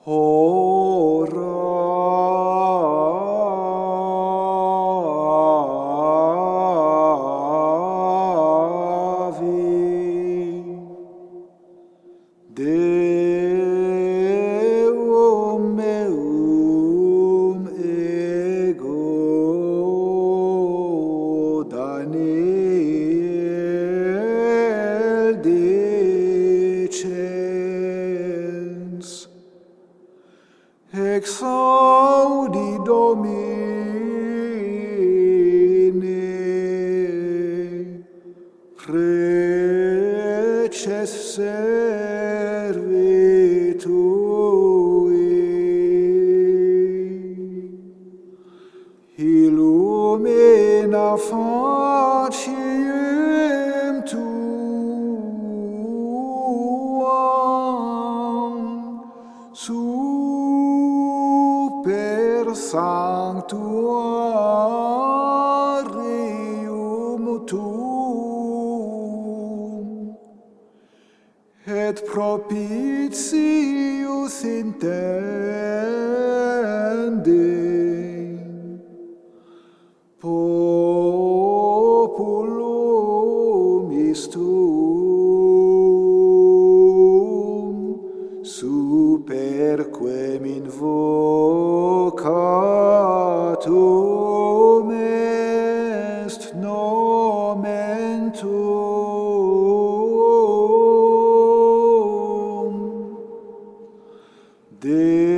Ora Deum meum ego Daniel dicens exaudi Domine preces servi tui illumina faciem tuam super sanctuarium tuum et propitius intende populum istum superquem invocatum est nomen tuum.